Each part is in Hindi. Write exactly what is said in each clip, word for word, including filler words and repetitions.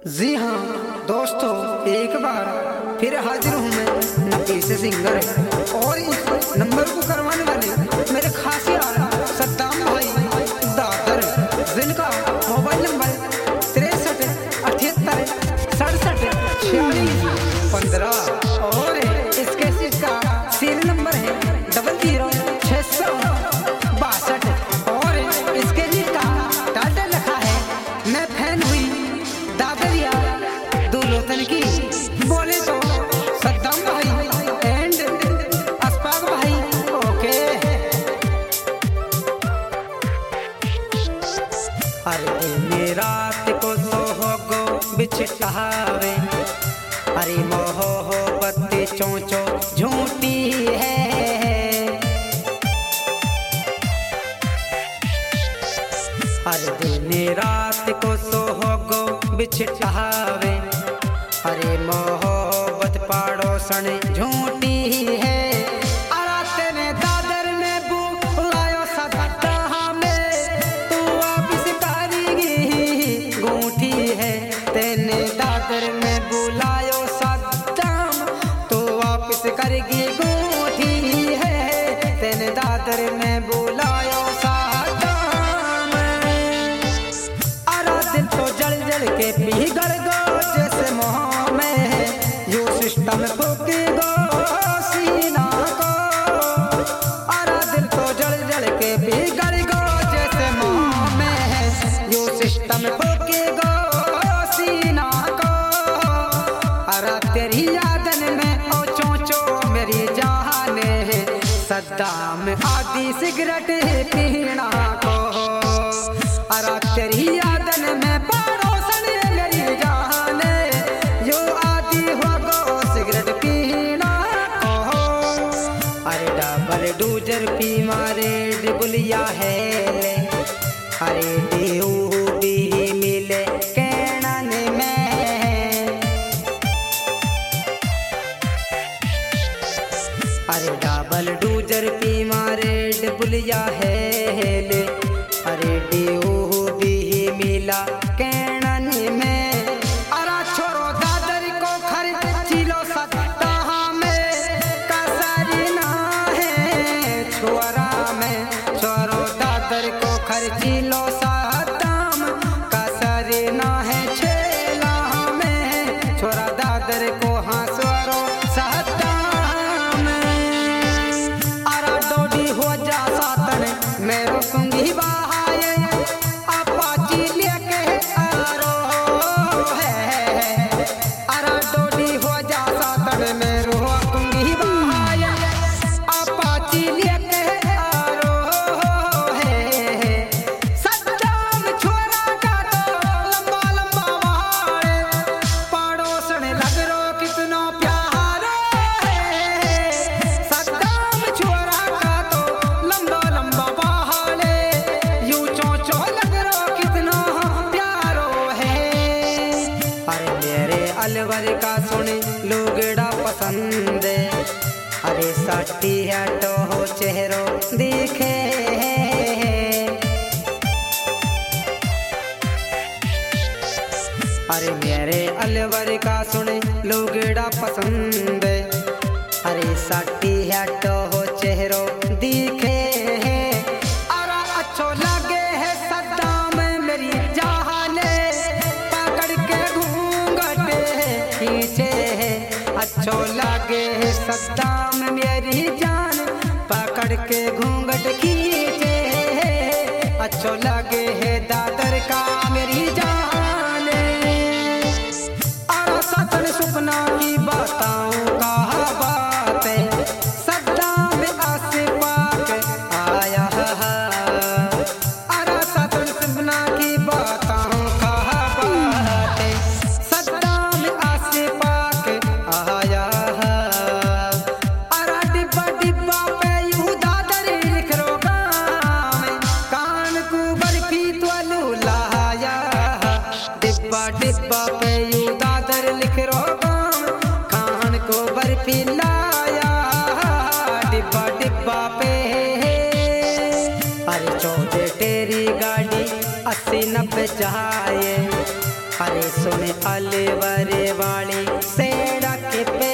जी हाँ दोस्तों, एक बार फिर हाजिर हूँ मैं नफीस सिंगर और इस नंबर को करवाने वाले मेरे खास यार सद्दाम भाई दादर, जिनका मोबाइल नंबर तिरसठ अठहत्तर सड़सठ छियालीस पंद्रह और इसके इसका सीरियल नंबर है डबल जीरो छः सौ बासठ और इसके जिसका टाइटल लिखा है मैं फैन हुई दादरिया दुलोतन की। बोले तो सद्दाम भाई एंड अस्पाक भाई ओके। अरे मेरा को तो हो गो बिछटावे, अरे मोहब्बत चोंचो झूठी है। अरे दिन रात को सोहोगो बिछटावे, अरे मोहब्बत पड़ोसन झूठी है। अरे तेने दादर में बुलायो सद्दाम में, तू वापिस करेगी गूठी है। तेने दादर में बुलायो सद्दाम, तू वापिस करेगी गूठी है। तेने दादर में बुलायो के पिघल गो जैसे मोह में, यो सिस्टम फूकी गो सीना को। अरे दिल तो जल जल के पिघल गो जैसे मोह में, यो सिस्टम फूकी गो सीना को। अरे तेरी यादन में ओ चोंचो मेरी जाने, सद्दाम आदि सिगरेट पीना को। अरे तेरी यादन में डूजर पी मारे डिबुलिया है ले, अरे देहू भी मिले कैणन में। अरे डबल डूजर पी मारे डिबुलिया है ले, अरे देहू भी मिला कैणन में। अरे छोरो दादर को खर्ची लो सद्दाम में, कसरी ना छोरा में। छोरो दादर को खर्ची लो सद्दाम, कसरी ना है छेला में। छोरा दादर को हाँ स्वरो सद्दाम। अरे डोडी हो जा सातन मैं रुकूंगी बहाए, अपाची लेके आरो है। अरे डोडी हो जा सातन मैं रुकूंगी बहाए, अपाची लेके आरो है। सद्दाम छोरा का तो लंबा लंबा वाले, पड़ोसन लग रो कितना प्यारो है। सद्दाम छोरा का तो लंबा लंबा वाले, यूं चोंचो लग रो कितना प्यारो है। अरे मेरे अलवर का सुने लोगड़ा पसंद, अरे साटी है तो हो चेहरो दिखे। अरे मेरे अलवर का सुने लोगड़ा पसंद, अरे साटी है तो हो चेहरो दिखे। अरे अच्छो लगे है सद्दाम मेरी जाने, पकड़ के घूंघट खींचे। अच्छो लगे है सद्दाम मेरी जान, पकड़ के घूंघट खींचे। अच्छो लगे है दादर का मेरी जान। और सतन सुपना की बताऊं कहा बात है, सद्दाम आसे पाक आया। और सतन सुपना की बताऊं कहा बात है, सद्दाम आसे पाक आया। अरे डिब्बा डिब्बा पे यूं दादर लिख रो गाम, कान को बर्फी तो लुलाया। डिब्बा डिब्बा पे यूं दादर लिख रो गाम, कान को बर्फी लाया। डिब्बा डिब्बा पे अरे चौदह तेरी गाड़ी अस्सी नब्बे जाए, अरे सुन अलवरे वाली सड़क पे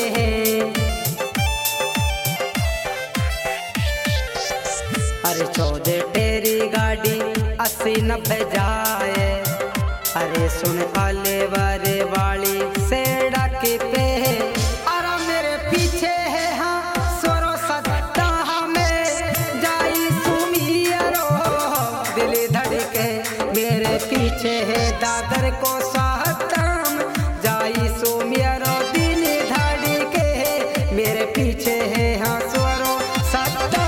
अरे चौदह तेरी गाड़ी अस्सी नब्बे जाए। अरे सुन अलवरे वाली सड़क पे अरे मेरे पीछे है हाँ स्वरो सत्ता में जाई सुमियरो दिल धड़के मेरे पीछे है दादर को साहताम जाई सुमियरो दिल धड़के मेरे पीछे है हाँ स्वरो सत्ता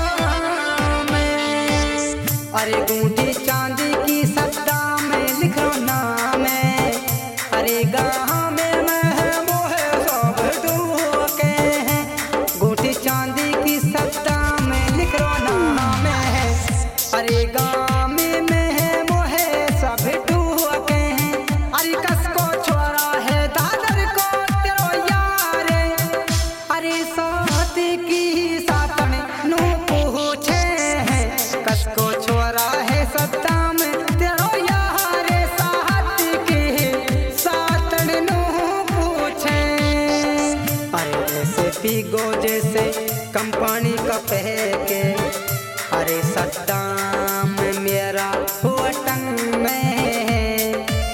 में। अरे गूंठी चांदी की सत्ता में लिखो नाम है। अरे गाँव में मैं मोहे सब ढूके हैं गूंठी चांदी की सत्ता में लिखो नाम है। अरे गाँव में मैं मोहे सब ढूके हैं। अरे कसको छोरा है दादर को तेरो यारे अरे साथी की सातन नू पूछे हैं कसको छोरा है सत्ता में तेरो यारे साथी की सातन नू पूछे। अरे ऐसे पीगो जैसे कंपनी का पहके अरे सत्ता में मेरा हुआ टंग में।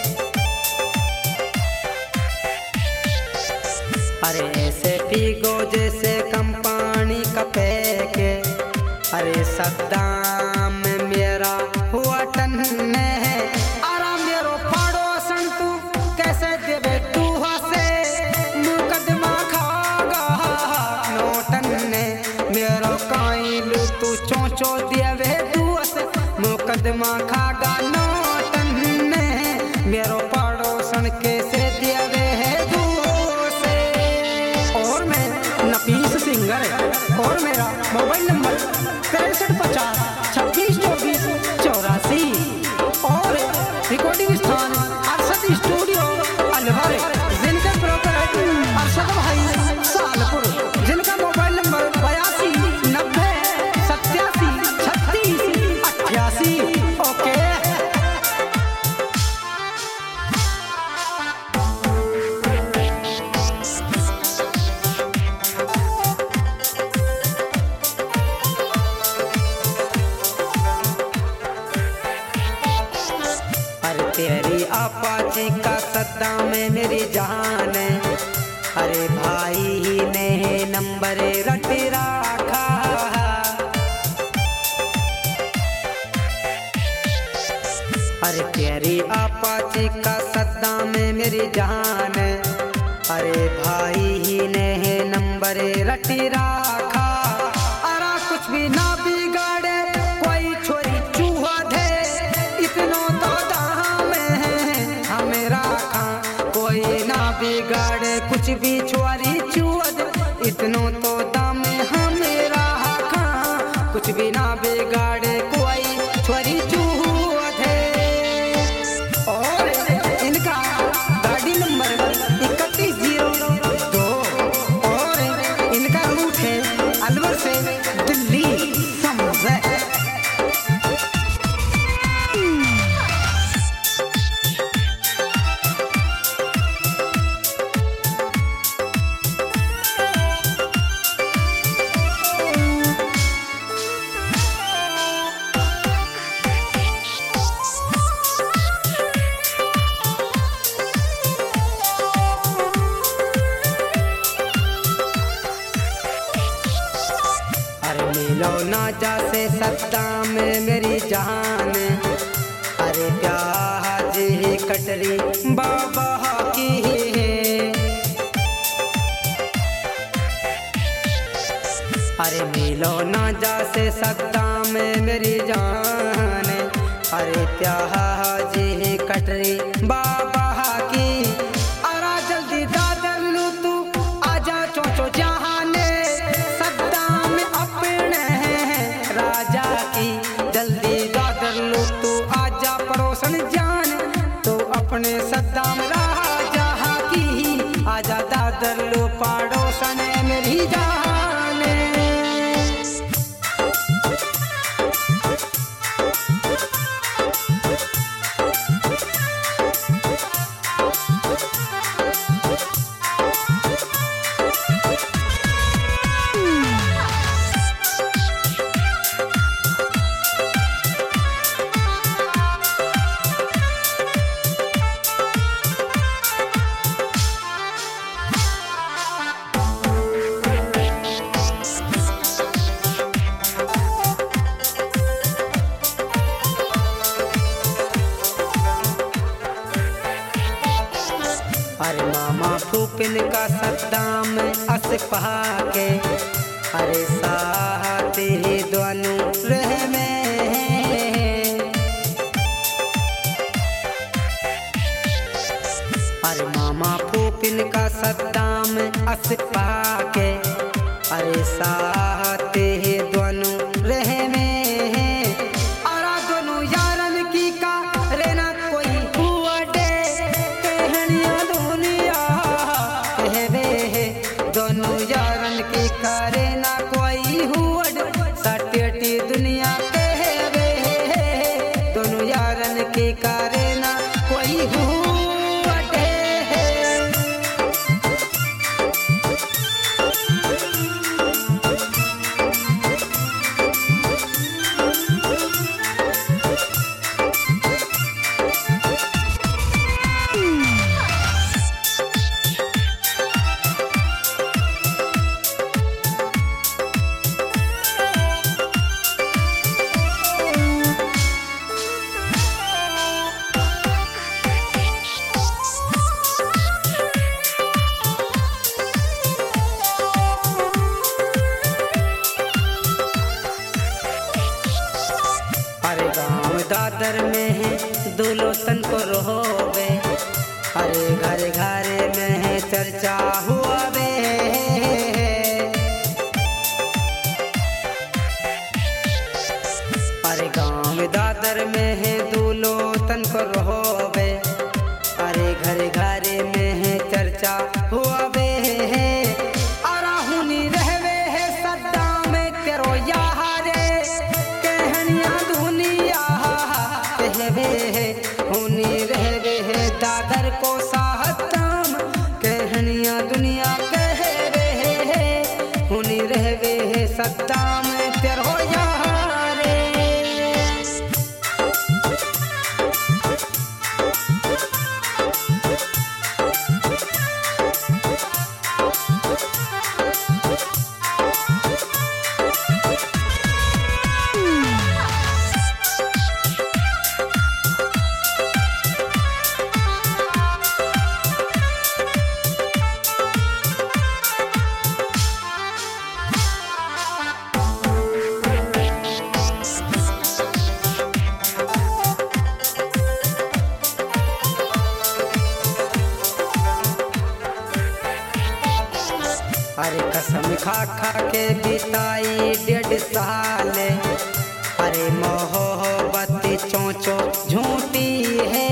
अरे ऐसे पीगो जैसे कंपनी का पैके अरे सद्दाम में मेरा हुआ टन है। अरे मेरो पड़ोसन तू कैसे देवे तू हसे मुकदमा खागा नोटन ने मेरो काइलू तू चोचो देवे तू हसे मुकदमा खागा नोटन ने मेरो पड़ोसन कैसे देवे है तू से। और मैं नपीस सिंगर और मेरा मोबाइल नंबर पैंसठ पचास छब्बीस चौबीस चौरासी और रिकॉर्डिंग स्थान अरशद स्टूडियो अलवर जिनका ब्रोकर है अरशद भाई सालपुर जिनका मोबाइल नंबर बयासी नब्बे सत्यासी छत्तीस अट्ठासी। ओके अरे तेरी अपाची का सद्दा में मेरी जान है। अरे भाई ही ने नंबर रट रखा अरे तेरी अपाची का सद्दा में मेरी जान है। अरे भाई ही ने नंबर रट रखा अरे कुछ भी ना बिगाड़े कोई छोरी चूहा दे इतनो तो दाम है हमें रखा कोई ना बिगाड़े कुछ भी छोरी चूहा दे इतनो तो दाम हमें रखा कुछ भी ना बिगाड़े कोई छोरी चूहा दे। और इनका गाड़ी नंबर इकतीस जीरो दो और इनका रूट है अलवर से दिल्ली समझे। अरे मिलो ना जैसे सत्ता में मेरी जान अरे प्याज ही कटरी बाबा की है। अरे मिलो ना जैसे सत्ता में मेरी जान अरे प्याज ही कटरी बाबा की। अरे जल्दी दादर लू तू आजा चोचो जहाने सद्दा में अपने राजा की जल्दी दादर लू तू आजा पड़ोसन जान तो अपने सद्दा में राजा की आजा दादर लू पड़ोसन मेरी जाने। अरे मामा फूपिन का सद्दाम असफा के अरे साथ ही दोनों रह में। अरे मामा फूपिन का सद्दाम असफा के अरे साथ ही दोनों रह में। और दोनों यारन की का रहना कोई हुआ दे कहनिया दुनिया कहवे। दोनों यारन की का रहना कोई हुआ सटेटी दुनिया कहवे। दोनों यारन की का रहना कोई हुआ दादर में है दूल्हो तन को रोवे। अरे घर घर में है चर्चा हुआ बे। अरे गाँव दादर में है दूल्हो तन को रोवे। अरे घर घर में है चर्चा हुआ बे। अराहुनी रहवे है सद्दा में तेरो यारे कहनिया दुनिया हुनी रहवे है दादर को साहतम कहनिया दुनिया कहवे है। हुनी रहवे है सद्दाम तेरो यारे। अरे कसम खा खा के बिताई डेढ़ साल। अरे मोहब्बत चोंचो झूठी है।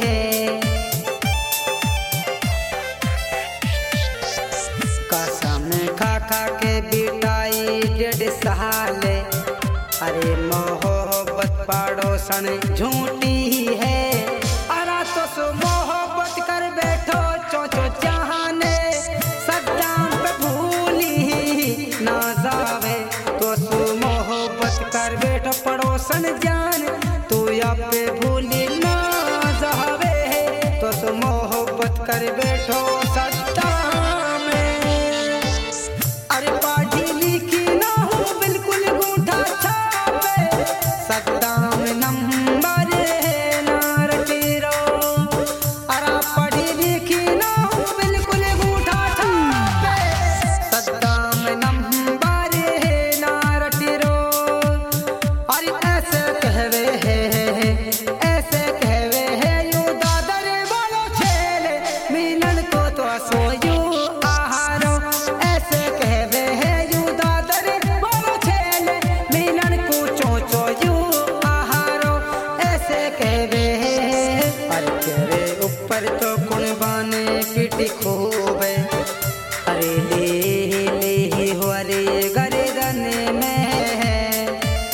कसम खा खा के बिताई डेढ़ साल। अरे मोहब्बत पड़ोसन झूठी है। अरे तो सो मोहब्बत कर बैठो चोंचो जहाने सद्दाम पे भूली ना जावे। तो सो मोहब्बत कर बैठो पड़ोसन जान तू या पे भूली ना जावे। तो सो मोहब्बत कर बैठो सद्दाम में। अरे पढ़ी लिखी ना हो बिल्कुल गूंठा छापे सद्दाम नंबर ना रटेरो। अरे पढ़ी लिखी ना हो बिल्कुल गूंठा छापे सद्दाम नंबर ना रटेरो। अरे ऐसे कहवे है ऐसे कहवे है यू दादर वालो छेले मिलन को तो सोयू आहारो। ऐसे कहवे है यू दादर वालो छेले मिलन को चोचो यू आहारो। ऐसे कहवे है अरे तेरे ऊपर तो कुर्बाने पिटी खूब। अरे ले ले हो अरे गर्दन में है।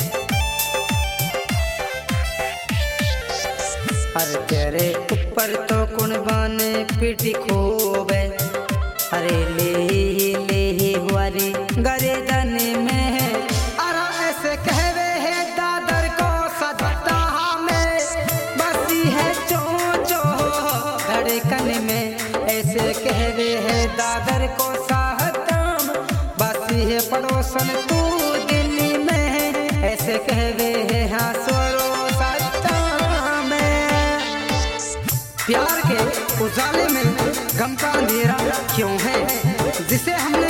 अरे तेरे ऊपर तो कुर्बाने पिटी खूब। अरे ले ले हो अरे गर्दन में है। अरे ऐसे कहवे है दादर को सद्दा में बसी है चोचो धड़कन में। ऐसे कहवे है दादर को साहतम बसी है पड़ोसन तू दिल्ली में। ऐसे कहवे है हाँ स्वरो सद्दा में। प्यार के उजाले में गम का अंधेरा क्यों है, जिसे हमने